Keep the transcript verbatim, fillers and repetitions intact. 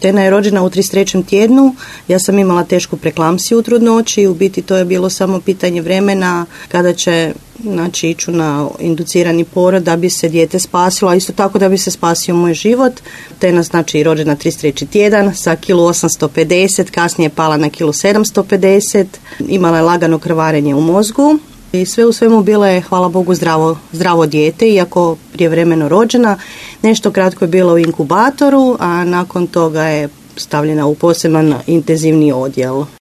Tena je rođena u trideset trećem tjednu, ja sam imala tešku preklampsiju u trudnoći i u biti to je bilo samo pitanje vremena kada će znači, iću na inducirani porod da bi se dijete spasilo, a isto tako da bi se spasio moj život. Tena znači rođena trideset treći tjedan sa kilo osamsto pedeset, kasnije je pala na kilo sedamsto pedeset, imala je lagano krvarenje u mozgu. I sve u svemu bila je, hvala Bogu, zdravo, zdravo dijete, iako prijevremeno rođena. Nešto kratko je bila u inkubatoru, a nakon toga je stavljena u poseban intenzivni odjel.